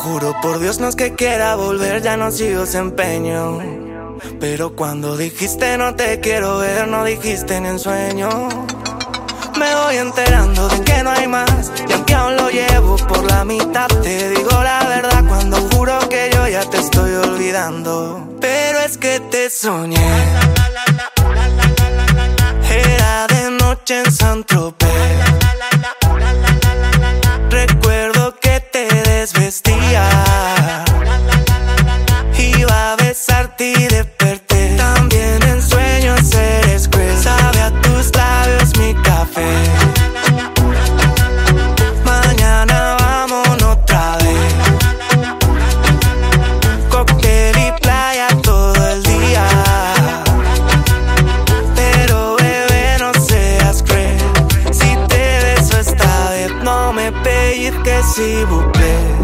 Juro por Dios no es que quiera volver, ya no sigo ese empeño. Pero cuando dijiste no te quiero ver, no dijiste ni en sueño. Me voy enterando de que no hay más, y aunque aún lo llevo por la mitad, te digo la verdad cuando juro que yo ya te estoy olvidando. Pero es que te soñé, era de noche en Saint-Tropez. Recuerdo que te desvestía, iba a besarte y desperté. También en sueños eres cruel, sabe a tus labios mi café. Mañana vámonos otra vez, cóctel y playa todo el día. Pero bebé no seas cruel, si te beso esta vez no me pellizques, s'il vous plaît.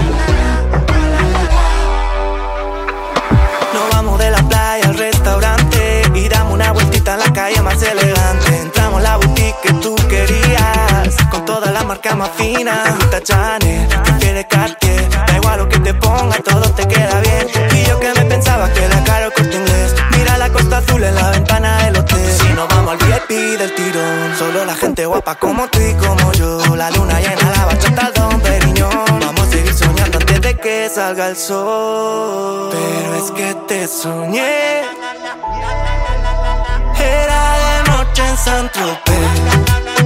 Nos vamos de la playa al restaurante y damos una vueltita en la calle más elegante. Entramos a la boutique que tú querías, con todas las marcas más finas. Te gusta Chanel, prefieres Cartier, da igual lo que te ponga, todo te queda bien. Y yo que me pensaba que era caro el Corte Inglés, mira la Costa Azul en la ventana del hotel. Si nos vamos al VIP del tirón, solo la gente guapa como tú y como yo. La luna llena, la bachata, el Don Periñón. Vamos a seguir soñando antes de que salga el sol. Pero es que te soñé, era de noche en Saint-Tropez.